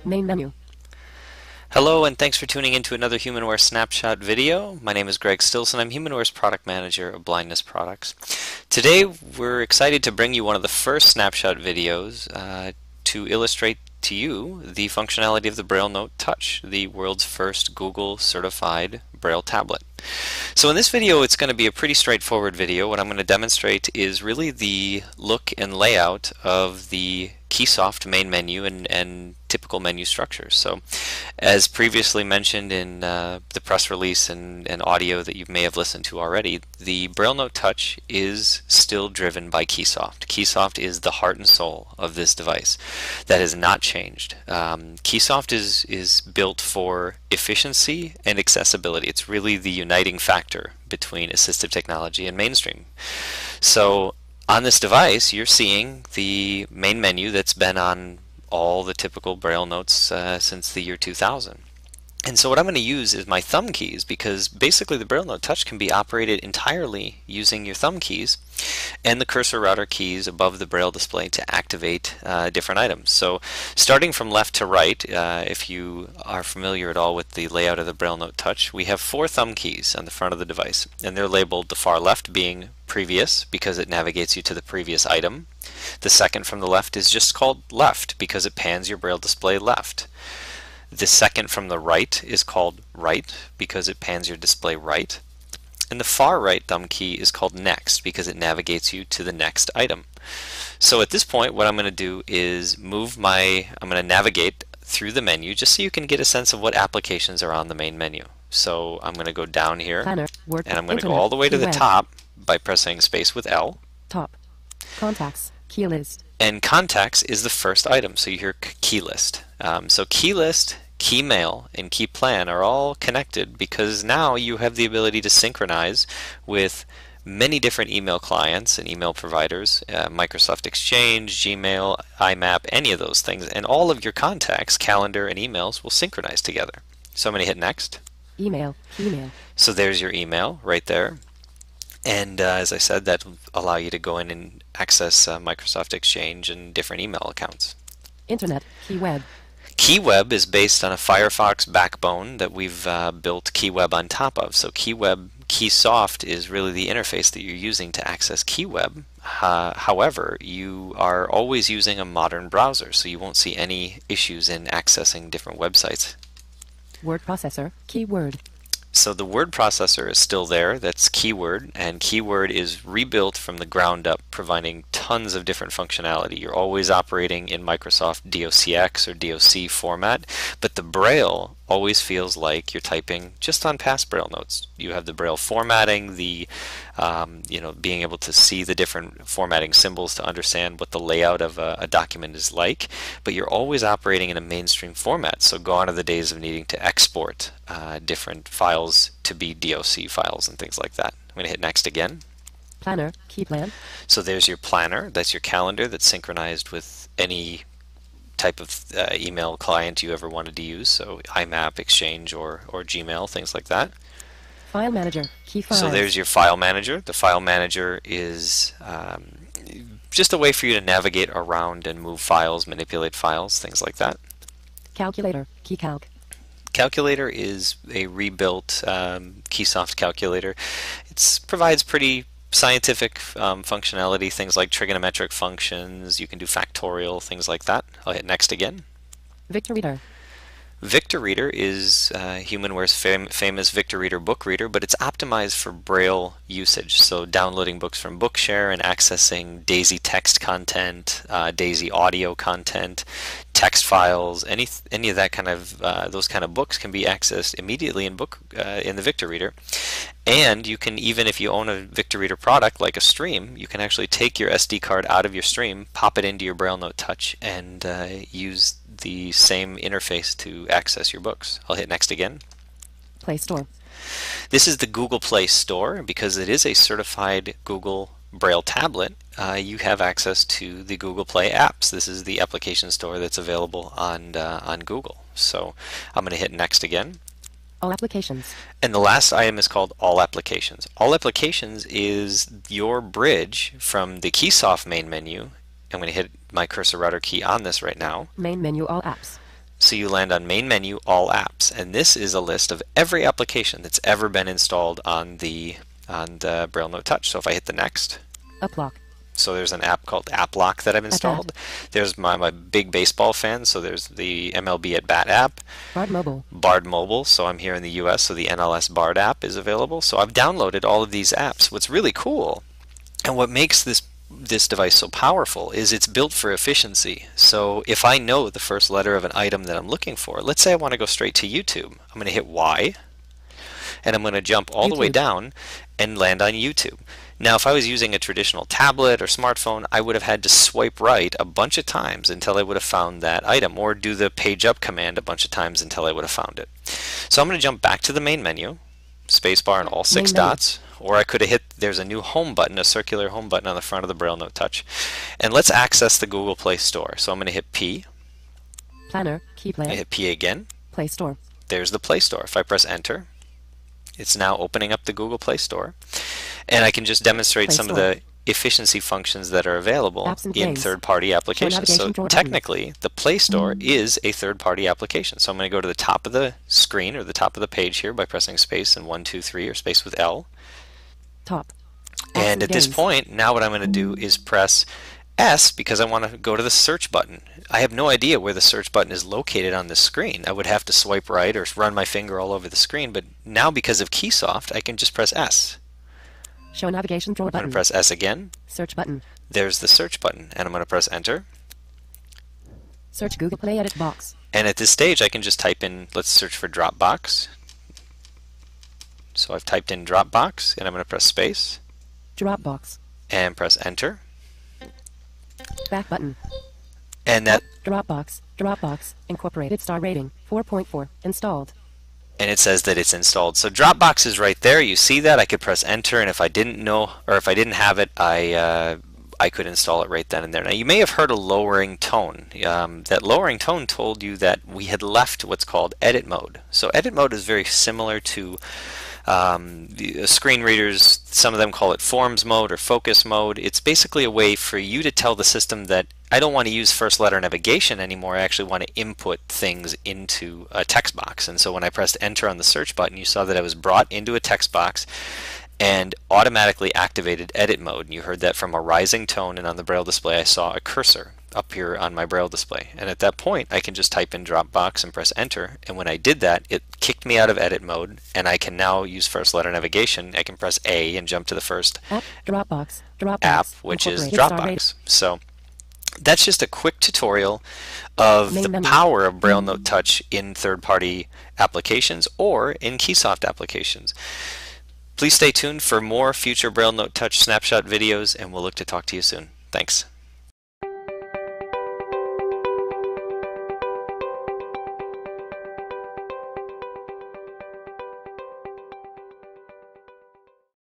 Main menu. Hello and thanks for tuning in to another HumanWare Snapshot video. My name is Greg Stilson. I'm HumanWare's product manager of Blindness Products. Today we're excited to bring you one of the first Snapshot videos to illustrate to you the functionality of the Braille Note Touch, the world's first Google certified Braille tablet. So in this video it's going to be a pretty straightforward video. What I'm going to demonstrate is really the look and layout of the Keysoft main menu and typical menu structures. So as previously mentioned in the press release and audio that you may have listened to already, the Braille Note Touch is still driven by Keysoft. Keysoft is the heart and soul of this device. That has not changed. Keysoft is built for efficiency and accessibility. It's really the uniting factor between assistive technology and mainstream. So on this device, you're seeing the main menu that's been on all the typical Braille notes since the year 2000. And so what I'm going to use is my thumb keys, because basically the Braille Note Touch can be operated entirely using your thumb keys and the cursor router keys above the Braille display to activate different items. So starting from left to right, if you are familiar at all with the layout of the Braille Note Touch, we have 4 thumb keys on the front of the device, and they're labeled the far left being previous because it navigates you to the previous item. The second from the left is just called left because it pans your Braille display left. The second from the right is called right because it pans your display right. And the far right thumb key is called next because it navigates you to the next item. So at this point what I'm going to do is I'm going to navigate through the menu just so you can get a sense of what applications are on the main menu. So I'm going to go down here Planner, Word, and I'm going to go Internet, all the way to the Web. top by pressing space with L. Top. Contacts. Key list. And contacts is the first item, so you hear key list. So key list, key mail, and key plan are all connected because now you have the ability to synchronize with many different email clients and email providers, Microsoft Exchange, Gmail, IMAP, any of those things, and all of your contacts, calendar, and emails will synchronize together. So I'm going to hit next. Email. Email. So there's your email right there. And as I said, that will allow you to go in and access Microsoft Exchange and different email accounts. Internet. Key web. KeyWeb is based on a Firefox backbone that we've built KeyWeb on top of. So Keysoft is really the interface that you're using to access KeyWeb. However, you are always using a modern browser, so you won't see any issues in accessing different websites. Word processor. Keyword. So the word processor is still there, that's Keyword, and Keyword is rebuilt from the ground up, providing tons of different functionality. You're always operating in Microsoft DOCX or DOC format, but the Braille always feels like you're typing just on past Braille notes. You have the Braille formatting, the being able to see the different formatting symbols to understand what the layout of a document is like, but you're always operating in a mainstream format, so gone are the days of needing to export different files to be DOC files and things like that. I'm going to hit next again. Planner. Key plan. So there's your planner, that's your calendar that's synchronized with any type of email client you ever wanted to use, so IMAP, Exchange, or Gmail, things like that. File manager. Key files. So there's your file manager. The file manager is just a way for you to navigate around and move files, manipulate files, things like that. Calculator. Key calc. Calculator is a rebuilt Keysoft calculator. It provides pretty scientific functionality, things like trigonometric functions. You can do factorial, things like that. I'll hit next again. Victor Reader. Victor Reader is HumanWare's famous Victor Reader book reader, but it's optimized for Braille usage. So downloading books from Bookshare and accessing DAISY text content, DAISY audio content, text files, any of that kind of those kind of books can be accessed immediately in the Victor Reader. And you can, even if you own a Victor Reader product like a Stream, you can actually take your SD card out of your Stream, pop it into your Braille Note Touch, and use the same interface to access your books. I'll hit next again. Play Store. This is the Google Play Store. Because it is a certified Google Braille tablet, you have access to the Google Play apps. This is the application store that's available on Google. So I'm going to hit next again. All applications. And the last item is called All Applications. All Applications is your bridge from the Keysoft main menu. I'm going to hit my cursor router key on this right now. Main menu. All apps. So you land on Main Menu, All Apps, and this is a list of every application that's ever been installed on the Braille Note Touch. So if I hit the next, Uplock. so there's an app called AppLock that I've installed. There's I'm a big baseball fan, so there's the MLB at Bat app. Bard Mobile. Bard Mobile, so I'm here in the US, so the NLS Bard app is available. So I've downloaded all of these apps. What's really cool, and what makes this device so powerful, is it's built for efficiency. So if I know the first letter of an item that I'm looking for, let's say I want to go straight to YouTube, I'm going to hit Y, and I'm going to jump all the way down and land on YouTube. Now, if I was using a traditional tablet or smartphone, I would have had to swipe right a bunch of times until I would have found that item, or do the page up command a bunch of times until I would have found it. So I'm going to jump back to the main menu, spacebar and all 6 dots, or I could have hit, there's a new home button, a circular home button on the front of the Braille Note Touch. And let's access the Google Play Store. So I'm going to hit P. Planner, Key Player. I hit P again. Play Store. There's the Play Store. If I press Enter, it's now opening up the Google Play Store. And I can just demonstrate some of the efficiency functions that are available in third-party applications. So technically, the Play Store is a third-party application. So I'm going to go to the top of the screen, or the top of the page here, by pressing space and 1, 2, 3, or space with L. Top. And at this point, now what I'm going to do is press S, because I want to go to the search button. I have no idea where the search button is located on the screen. I would have to swipe right or run my finger all over the screen, but now because of Keysoft, I can just press S. Show navigation drawer button. I'm going to press S again. Search button. There's the search button, and I'm going to press Enter. Search Google Play edit box. And at this stage, I can just type in, let's search for Dropbox. So I've typed in Dropbox, and I'm going to press space. Dropbox. And press Enter. Back button. And that Dropbox incorporated star rating 4.4 installed. And it says that it's installed. So Dropbox is right there. You see that? I could press Enter, and if I didn't know, or if I didn't have it, I could install it right then and there. Now, you may have heard a lowering tone. That lowering tone told you that we had left what's called edit mode. So edit mode is very similar to the screen readers. Some of them call it forms mode or focus mode. It's basically a way for you to tell the system that I don't want to use first letter navigation anymore. I actually want to input things into a text box. And so when I pressed Enter on the search button, you saw that I was brought into a text box and automatically activated edit mode. And you heard that from a rising tone, and on the Braille display I saw a cursor up here on my Braille display. And at that point I can just type in Dropbox and press Enter, and when I did that, it kicked me out of edit mode, and I can now use first letter navigation. I can press A and jump to the first Dropbox app, which is Dropbox. So that's just a quick tutorial of the power of Braille Note Touch in third-party applications or in Keysoft applications. Please stay tuned for more future Braille Note Touch snapshot videos, and we'll look to talk to you soon. Thanks.